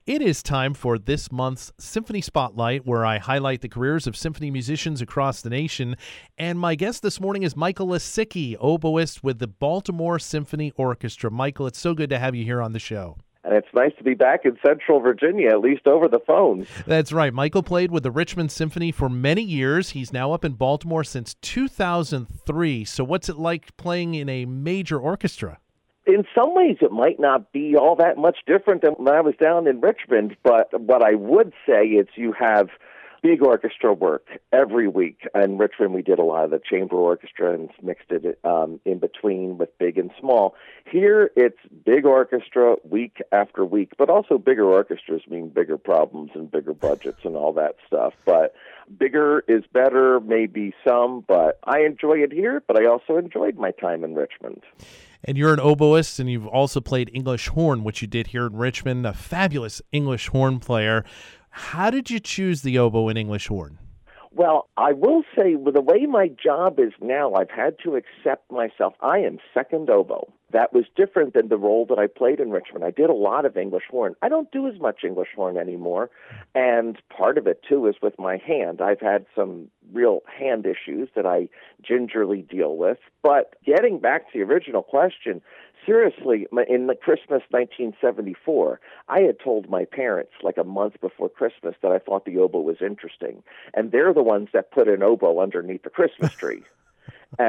It is time for this month's Symphony Spotlight, where I highlight the careers of symphony musicians across the nation. And my guest this morning is Michael Lisicki, oboist with the Baltimore Symphony Orchestra. Michael, it's so good to have you here on the show. And it's nice to be back in Central Virginia, at least over the phone. That's right. Michael played with the Richmond Symphony for many years. He's now up in Baltimore since 2003. So what's it like playing in a major orchestra? In some ways, it might not be all that much different than when I was down in Richmond, but what I would say is you have big orchestra work every week. In Richmond, we did a lot of the chamber orchestra and mixed it in between with big and small. Here, it's big orchestra week after week, but also bigger orchestras mean bigger problems and bigger budgets and all that stuff. But bigger is better, maybe some, but I enjoy it here, but I also enjoyed my time in Richmond. And you're an oboist, and you've also played English horn, which you did here in Richmond, a fabulous English horn player. How did you choose the oboe and English horn? Well, I will say, with the way my job is now, I've had to accept myself. I am second oboe. That was different than the role that I played in Richmond. I did a lot of English horn. I don't do as much English horn anymore, and part of it, too, is with my hand. I've had some real hand issues that I gingerly deal with. But getting back to the original question, seriously, in the Christmas 1974, I had told my parents like a month before Christmas that I thought the oboe was interesting, and they're the ones that put an oboe underneath the Christmas tree. So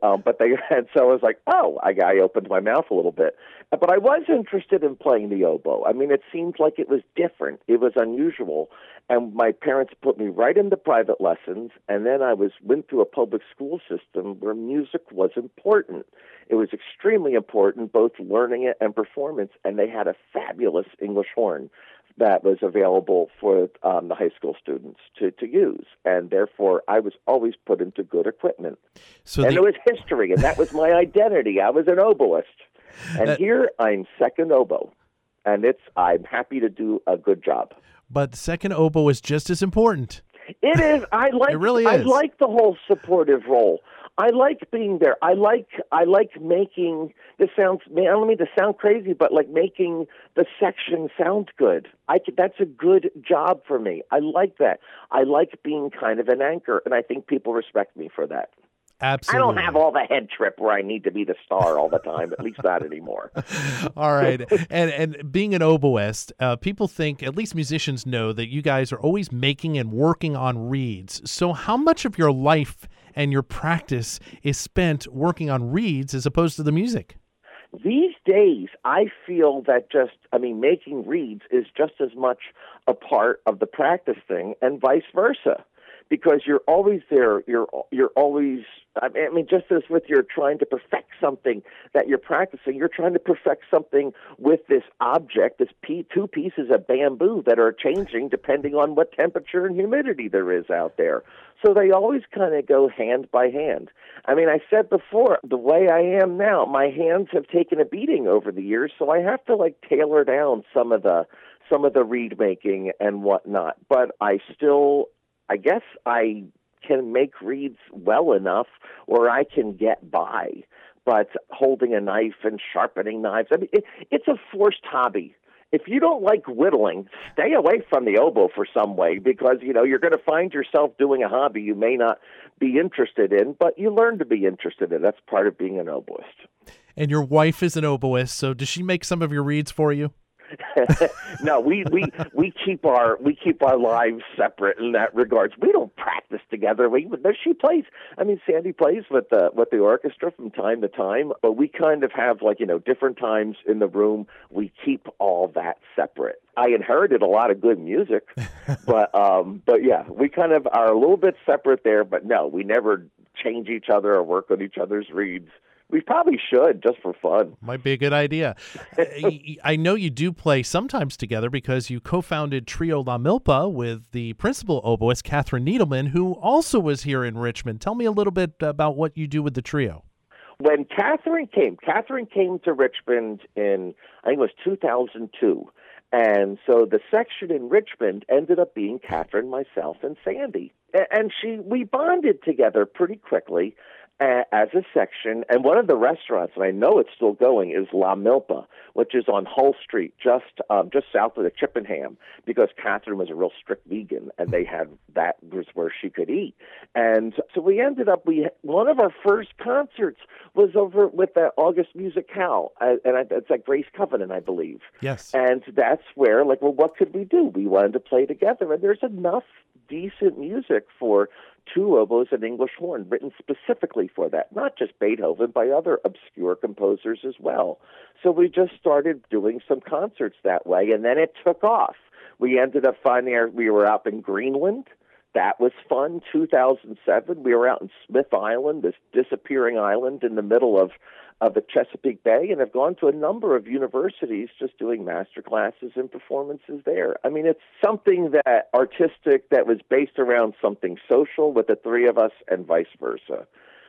I was like, I opened my mouth a little bit. But I was interested in playing the oboe. I mean, it seemed like it was different. It was unusual. And my parents put me right into private lessons, and then I went through a public school system where music was important. It was extremely important, both learning it and performance, and they had a fabulous English horn that was available for the high school students to use. And therefore, I was always put into good equipment. It was history, and that was my identity. I was an oboist. And here, I'm second oboe. And I'm happy to do a good job. But second oboe is just as important. It is. It really is. I like the whole supportive role. I like being there. I like making this sounds. I don't mean to sound crazy, but like making the section sound good. That's a good job for me. I like that. I like being kind of an anchor, and I think people respect me for that. Absolutely. I don't have all the head trip where I need to be the star all the time, at least not anymore. All right. And being an oboist, people think, at least musicians know, that you guys are always making and working on reeds. So how much of your life and your practice is spent working on reeds as opposed to the music? These days, I feel that making reeds is just as much a part of the practice thing, and vice versa. Because you're always there, you're always, just as with you're trying to perfect something that you're practicing, you're trying to perfect something with this object, two pieces of bamboo that are changing depending on what temperature and humidity there is out there. So they always kind of go hand by hand. I said before, the way I am now, my hands have taken a beating over the years, so I have to tailor down some of the reed making and whatnot. But I guess I can make reeds well enough where I can get by, but holding a knife and sharpening knives, it's a forced hobby. If you don't like whittling, stay away from the oboe for some way, because, you're going to find yourself doing a hobby you may not be interested in, but you learn to be interested in. That's part of being an oboist. And your wife is an oboist, so does she make some of your reeds for you? No, we keep our lives separate in that regards. We don't practice together. She plays. Sandy plays with the orchestra from time to time, but we kind of have different times in the room. We keep all that separate. I inherited a lot of good music, but yeah, we kind of are a little bit separate there. But no, we never change each other or work on each other's reeds. We probably should, just for fun. Might be a good idea. I know you do play sometimes together because you co-founded Trio La Milpa with the principal oboist, Catherine Needleman, who also was here in Richmond. Tell me a little bit about what you do with the trio. When Catherine came to Richmond in, I think it was 2002. And so the section in Richmond ended up being Catherine, myself, and Sandy. And we bonded together pretty quickly. as a section. And one of the restaurants, and I know it's still going, is La Milpa, which is on Hull Street, just south of the Chippenham, because Catherine was a real strict vegan, and they had that was where she could eat. And so we ended up, one of our first concerts was over with the August Musicale, and it's at Grace Covenant, I believe. Yes. And that's where, like, well, what could we do? We wanted to play together, and there's enough decent music for two oboes and English horn written specifically for that, not just Beethoven, by other obscure composers as well. So we just started doing some concerts that way, and then it took off. We ended up we were out in Greenland. That was fun. 2007, we were out in Smith Island, this disappearing island in the middle of the Chesapeake Bay, and have gone to a number of universities just doing master classes and performances there. I mean, it's something that artistic that was based around something social with the three of us and vice versa.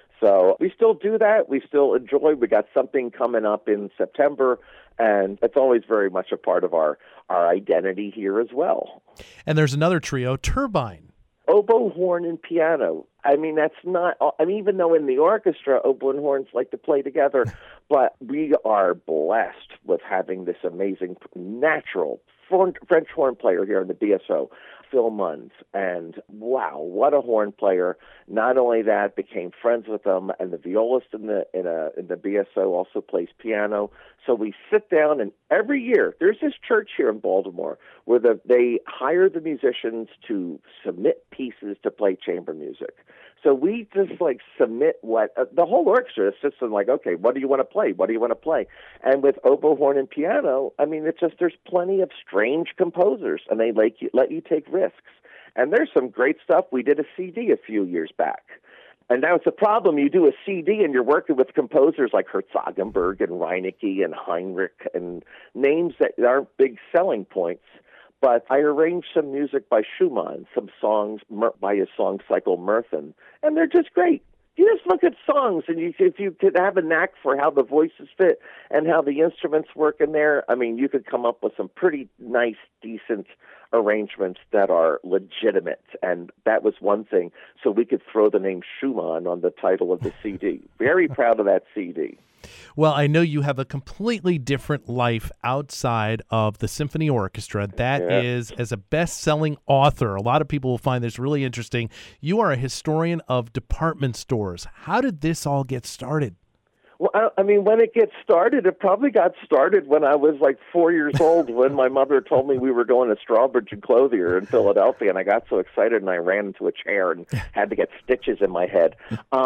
So we still do that. We still enjoy. We got something coming up in September, and it's always very much a part of our identity here as well. And there's another trio, Turbine. Oboe, horn, and piano. I mean, that's not, I mean, even though in the orchestra, oboe and horns like to play together, but we are blessed with having this amazing natural French horn player here in the BSO, Phil Munns. And wow, what a horn player. Not only that, became friends with him, and the violist in the BSO also plays piano. So we sit down, and every year, there's this church here in Baltimore where they hire the musicians to submit pieces to play chamber music. So we just like submit the whole orchestra is just like, okay, what do you want to play? What do you want to play? And with oboe, horn, and piano, I mean, it's just, there's plenty of strange composers, and they let you take risks. And there's some great stuff. We did a CD a few years back. And now it's a problem. You do a CD and you're working with composers like Herzogenberg and Reinecke and Heinrich and names that aren't big selling points. But I arranged some music by Schumann, some songs by his song Cycle Murthen, and they're just great. You just look at songs, and if you could have a knack for how the voices fit and how the instruments work in there, I mean, you could come up with some pretty nice, decent arrangements that are legitimate. And that was one thing. So we could throw the name Schumann on the title of the CD. Very proud of that CD. Well, I know you have a completely different life outside of the symphony orchestra. That is, as a best-selling author, a lot of people will find this really interesting. You are a historian of department stores. How did this all get started? Well, I mean, when it gets started, it probably got started when I was like 4 years old, when my mother told me we were going to Strawbridge and Clothier in Philadelphia, and I got so excited and I ran into a chair and had to get stitches in my head.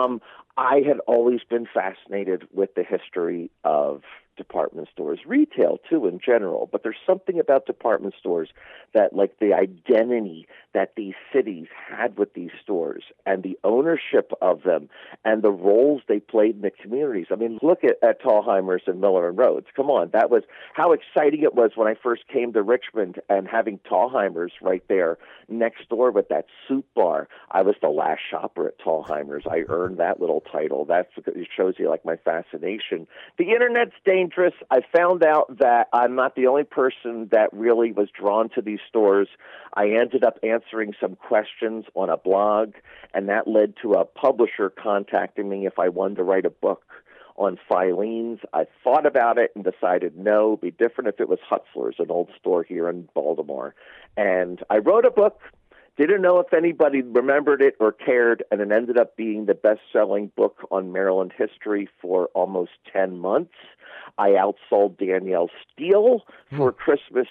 I had always been fascinated with the history of department stores, retail too in general, but there's something about department stores that, like, the identity that these cities had with these stores and the ownership of them and the roles they played in the communities. I mean, look at Thalheimer's and Miller and Rhodes. Come on, that was how exciting it was when I first came to Richmond, and having Thalheimer's right there next door with that soup bar. I was the last shopper at Thalheimer's. I earned that little title. It shows you, like, my fascination. The internet's dangerous. I found out that I'm not the only person that really was drawn to these stores. I ended up answering some questions on a blog, and that led to a publisher contacting me if I wanted to write a book on Filene's. I thought about it and decided no, it'd be different if it was Hutzler's, an old store here in Baltimore. And I wrote a book. Didn't know if anybody remembered it or cared, and it ended up being the best-selling book on Maryland history for almost 10 months. I outsold Danielle Steele for Christmas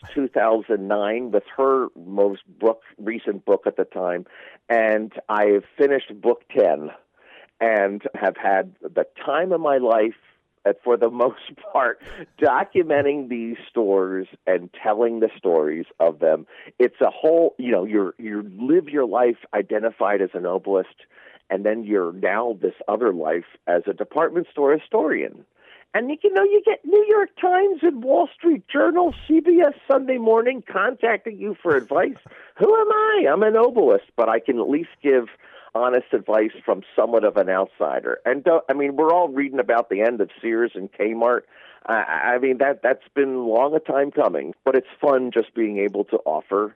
2009 with her most recent book at the time, and I have finished book 10 and have had the time of my life, for the most part, documenting these stores and telling the stories of them. It's a whole, you live your life identified as an oboist, and then you're now this other life as a department store historian. And you get New York Times and Wall Street Journal, CBS Sunday Morning contacting you for advice. Who am I? I'm an oboist, but I can at least give honest advice from somewhat of an outsider. And we're all reading about the end of Sears and Kmart. That's been long a time coming, but it's fun just being able to offer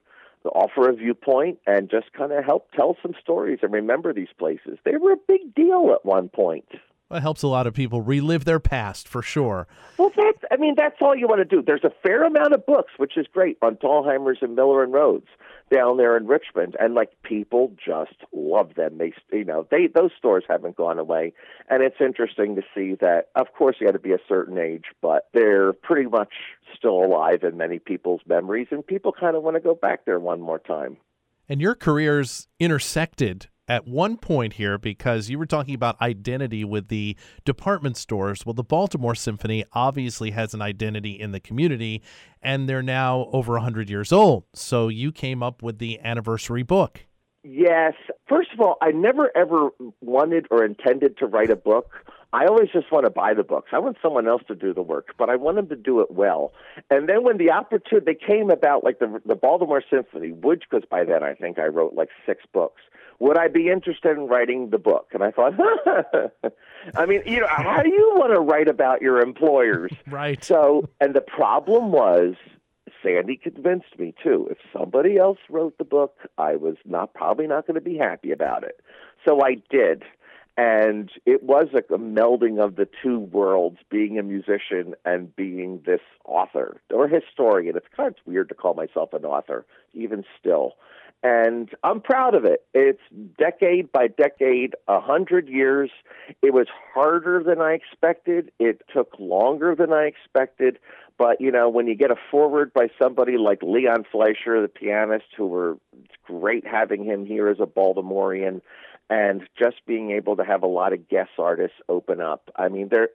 offer a viewpoint and just kind of help tell some stories and remember these places. They were a big deal at one point. It helps a lot of people relive their past, for sure. Well, that's all you want to do. There's a fair amount of books, which is great, on Thalheimer's and Miller and Rhodes down there in Richmond, and people just love them. Those stores haven't gone away, and it's interesting to see that. Of course, you got to be a certain age, but they're pretty much still alive in many people's memories, and people kind of want to go back there one more time. And your careers intersected at one point here, because you were talking about identity with the department stores. Well, the Baltimore Symphony obviously has an identity in the community, and they're now over 100 years old. So you came up with the anniversary book. Yes. First of all, I never ever wanted or intended to write a book. I always just want to buy the books. I want someone else to do the work, but I want them to do it well. And then when the opportunity came about, the Baltimore Symphony, because by then I think I wrote 6 books, would I be interested in writing the book? And I thought, how do you want to write about your employers? Right. So, and the problem was, Sandy convinced me too. If somebody else wrote the book, I was probably not going to be happy about it. So I did. And it was a melding of the two worlds, being a musician and being this author or historian. It's kind of weird to call myself an author, even still. And I'm proud of it. It's decade by decade, 100 years. It was harder than I expected. It took longer than I expected. But, when you get a foreword by somebody like Leon Fleischer, the pianist, it's great having him here as a Baltimorean, and just being able to have a lot of guest artists open up. I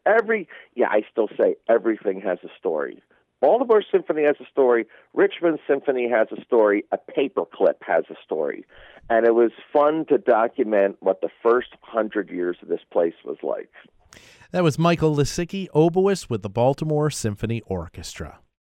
still say everything has a story. Baltimore Symphony has a story. Richmond Symphony has a story. A Paperclip has a story. And it was fun to document what the first 100 years of this place was like. That was Michael Lisicki, oboist with the Baltimore Symphony Orchestra.